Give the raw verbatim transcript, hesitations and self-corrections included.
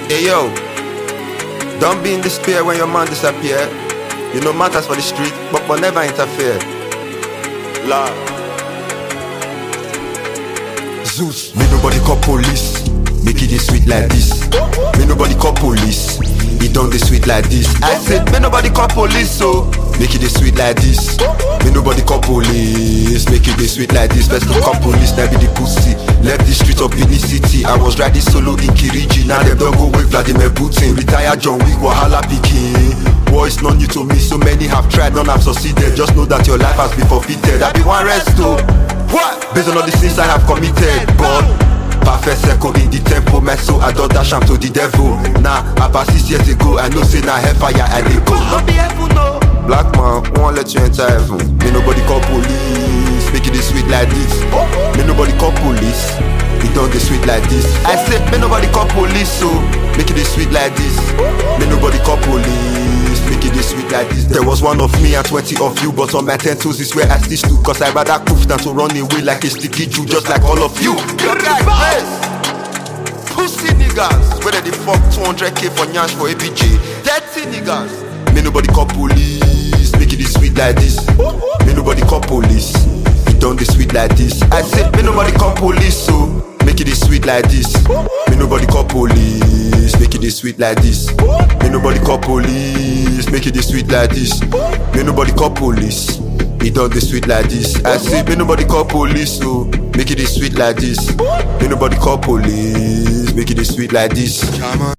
Hey yo, don't be in despair when your man disappear. You know matters for the street, but but never interfere. Love. Zeus, me nobody call police. Make it dey sweet like this. Me nobody call police. It don't dey sweet like this. I said, me nobody call police, so Make it dey sweet like this. Me nobody call police. Make it dey sweet like this. Best to call police, now be the pussy. Left the streets of Benin City. I was riding solo in Kiriji. Now them don't go with Vladimir Putin. Retired John Wick, Wahala Pikin. War is not new to me. So many have tried, none have succeeded. Just know that your life has been forfeited. I be one rest too. What? Based on all the sins I have committed, but perfect circle in the tempo, man, so I don't dash am to the devil. Nah, about six years ago, I know say na hellfire I dey go. Don't be heaven, no. Black man, won't let you enter heaven. Me nobody call police, make it dey sweet like this. Me nobody call police, it don't dey sweet like this. I said, me nobody call police, so Make it dey sweet like this. Me nobody call police, make it dey sweet like this. There was one of me and twenty of you, but on my ten toes is where I stitch to. Cause I rather proof than to run away like a sticky Jew, just like all of you. you guys, yes. Pussy niggas, whether they fuck two hundred K for nyash for A B J. Dirty niggas. Me nobody call police, make it dey sweet like this. Me nobody call police, it don't dey sweet like this. I said, me nobody call police, so Make it dey sweet like this. Me nobody call police, make it dey sweet like this. Me nobody call police, make it dey sweet like this. Me nobody call police, it don't dey sweet like this. I say me nobody call police, so make it dey sweet like this. Me nobody call police, make it dey sweet like this.